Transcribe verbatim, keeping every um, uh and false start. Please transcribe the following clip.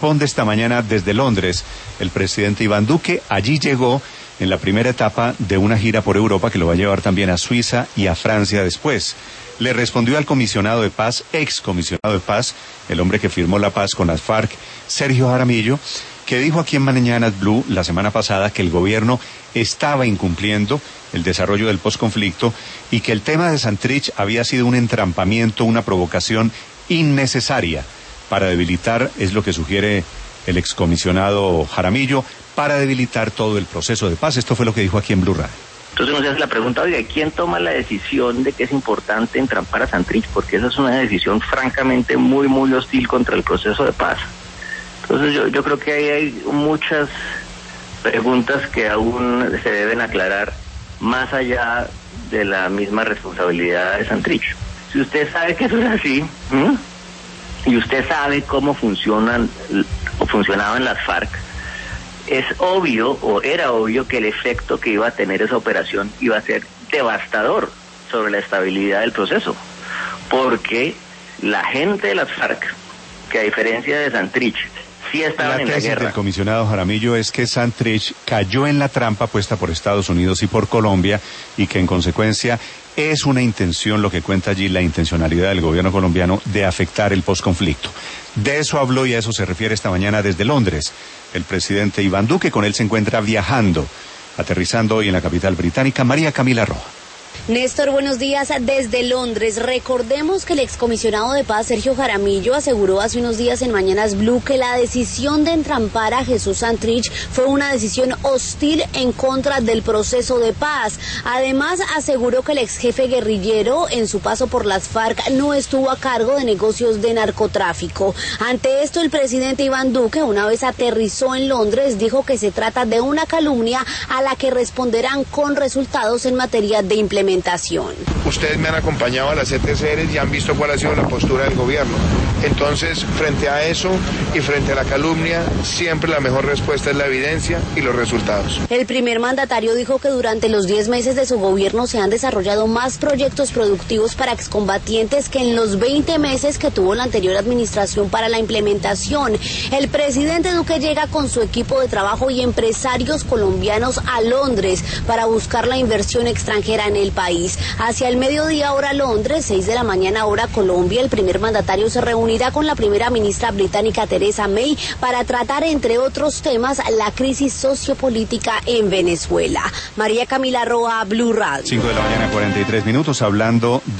Responde esta mañana desde Londres el presidente Iván Duque. Allí llegó en la primera etapa de una gira por Europa que lo va a llevar también a Suiza y a Francia después. Le respondió al comisionado de paz, ex comisionado de paz, el hombre que firmó la paz con las FARC, Sergio Jaramillo, que dijo aquí en Mañanas Blue la semana pasada que el gobierno estaba incumpliendo el desarrollo del posconflicto y que el tema de Santrich había sido un entrampamiento, una provocación innecesaria para debilitar, es lo que sugiere el excomisionado Jaramillo, para debilitar todo el proceso de paz. Esto fue lo que dijo aquí en Blue Radio. Entonces nos hace la pregunta, oiga, ¿quién toma la decisión de que es importante entrampar a Santrich? Porque esa es una decisión francamente muy, muy hostil contra el proceso de paz. Entonces yo, yo creo que ahí hay muchas preguntas que aún se deben aclarar más allá de la misma responsabilidad de Santrich. Si usted sabe que eso es así, ¿m? y usted sabe cómo funcionan o funcionaban las FARC, es obvio, o era obvio, que el efecto que iba a tener esa operación iba a ser devastador sobre la estabilidad del proceso, porque la gente de las FARC, que a diferencia de Santrich, sí estaban en la guerra. La tesis del comisionado Jaramillo es que Santrich cayó en la trampa puesta por Estados Unidos y por Colombia y que en consecuencia es una intención, lo que cuenta allí, la intencionalidad del gobierno colombiano de afectar el posconflicto. De eso habló y a eso se refiere esta mañana desde Londres el presidente Iván Duque. Con él se encuentra viajando, aterrizando hoy en la capital británica, María Camila Roja. Néstor, buenos días desde Londres. Recordemos que el excomisionado de paz, Sergio Jaramillo, aseguró hace unos días en Mañanas Blue que la decisión de entrampar a Jesús Santrich fue una decisión hostil en contra del proceso de paz. Además, aseguró que el ex jefe guerrillero, en su paso por las FARC, no estuvo a cargo de negocios de narcotráfico. Ante esto, el presidente Iván Duque, una vez aterrizó en Londres, dijo que se trata de una calumnia a la que responderán con resultados en materia de implementación. Ustedes me han acompañado a las C T C Rs y han visto cuál ha sido la postura del gobierno. Entonces, frente a eso y frente a la calumnia, siempre la mejor respuesta es la evidencia y los resultados. El primer mandatario dijo que durante los diez meses de su gobierno se han desarrollado más proyectos productivos para excombatientes que en los veinte meses que tuvo la anterior administración para la implementación. El presidente Duque llega con su equipo de trabajo y empresarios colombianos a Londres para buscar la inversión extranjera en el país. Hacia el mediodía hora Londres, seis de la mañana hora Colombia, el primer mandatario se reunirá con la primera ministra británica Theresa May para tratar, entre otros temas, la crisis sociopolítica en Venezuela. María Camila Roa, Blue Radio. cinco de la mañana, cuarenta y tres minutos, hablando de